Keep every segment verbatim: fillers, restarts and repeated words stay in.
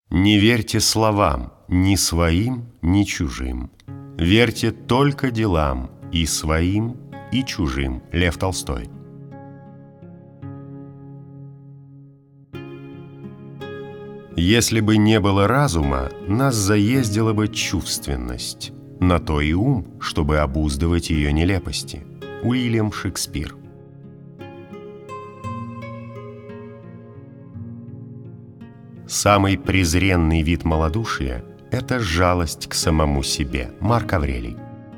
Не верьте словам, ни своим, ни чужим. Верьте только делам, и своим, и чужим. Лев Толстой. Если бы не было разума, нас заездила бы чувственность. На то и ум, чтобы обуздывать ее нелепости. Уильям Шекспир. Самый презренный вид малодушия – это жалость к самому себе. Марк Аврелий.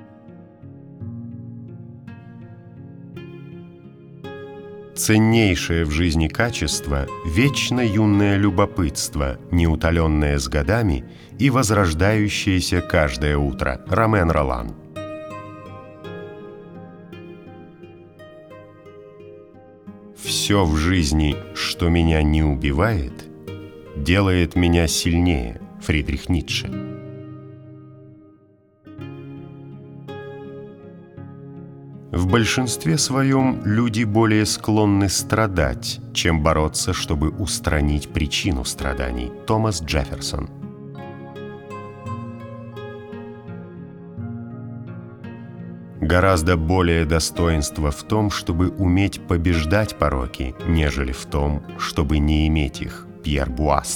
Ценнейшее в жизни качество – вечно юное любопытство, неутоленное с годами и возрождающееся каждое утро. Ромен Ролан. Все в жизни, что меня не убивает, делает меня сильнее. Фридрих Ницше. В большинстве своем люди более склонны страдать, чем бороться, чтобы устранить причину страданий. Томас Джефферсон. Гораздо более достоинство в том, чтобы уметь побеждать пороки, нежели в том, чтобы не иметь их. Пьер Буаст.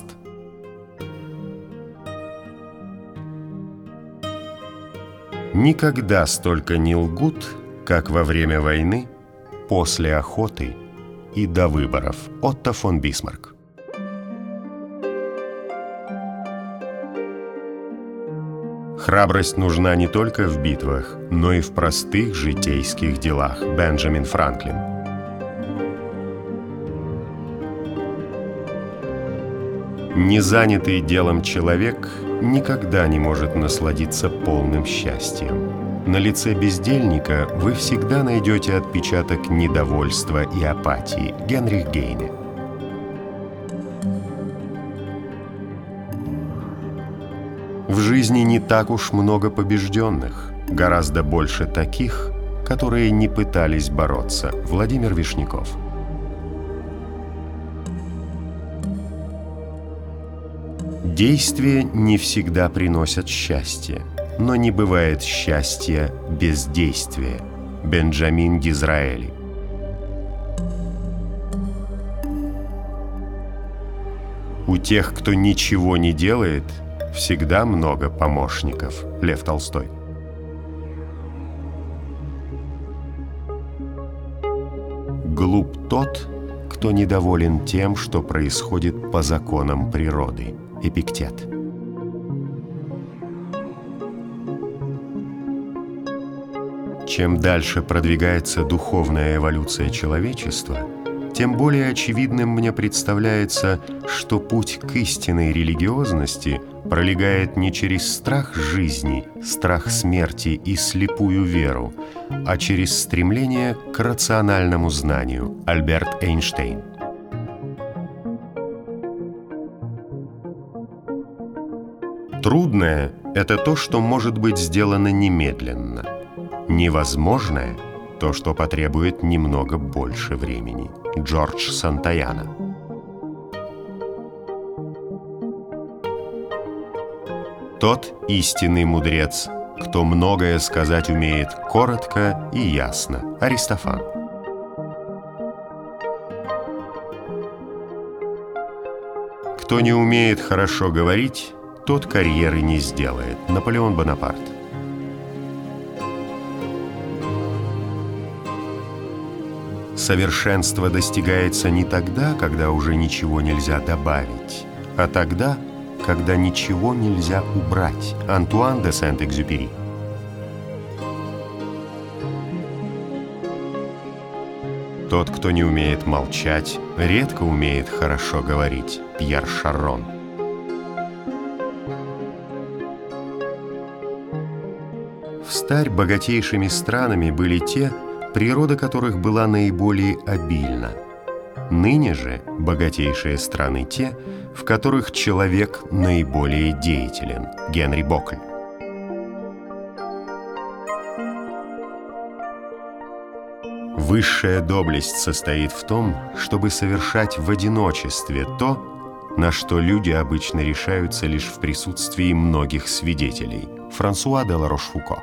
Никогда столько не лгут, как во время войны, после охоты и до выборов. Отто фон Бисмарк. Храбрость нужна не только в битвах, но и в простых житейских делах. Бенджамин Франклин. Незанятый делом человек никогда не может насладиться полным счастьем. На лице бездельника вы всегда найдете отпечаток недовольства и апатии. Генрих Гейне. В жизни не так уж много побежденных, гораздо больше таких, которые не пытались бороться. Владимир Вишняков. Действия не всегда приносят счастье, но не бывает счастья без действия. Бенджамин Дизраэли. У тех, кто ничего не делает, всегда много помощников. Лев Толстой. Глуп тот, кто недоволен тем, что происходит по законам природы. Эпиктет. Чем дальше продвигается духовная эволюция человечества, тем более очевидным мне представляется, что путь к истинной религиозности пролегает не через страх жизни, страх смерти и слепую веру, а через стремление к рациональному знанию. Альберт Эйнштейн. Трудное – это то, что может быть сделано немедленно. Невозможное – то, что потребует немного больше времени. Джордж Сантаяна. Тот истинный мудрец, кто многое сказать умеет коротко и ясно. Аристофан. Кто не умеет хорошо говорить, тот карьеры не сделает. Наполеон Бонапарт. Совершенство достигается не тогда, когда уже ничего нельзя добавить, а тогда, когда ничего нельзя убрать. Антуан де Сент-Экзюпери. Тот, кто не умеет молчать, редко умеет хорошо говорить. Пьер Шаррон. Встарь богатейшими странами были те, природа которых была наиболее обильна. Ныне же богатейшие страны те, в которых человек наиболее деятелен. Генри Бокль. Высшая доблесть состоит в том, чтобы совершать в одиночестве то, на что люди обычно решаются лишь в присутствии многих свидетелей. Франсуа де ла Рошфуко.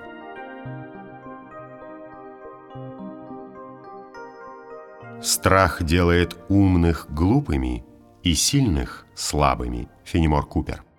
Страх делает умных глупыми и сильных слабыми. Фенемор Купер.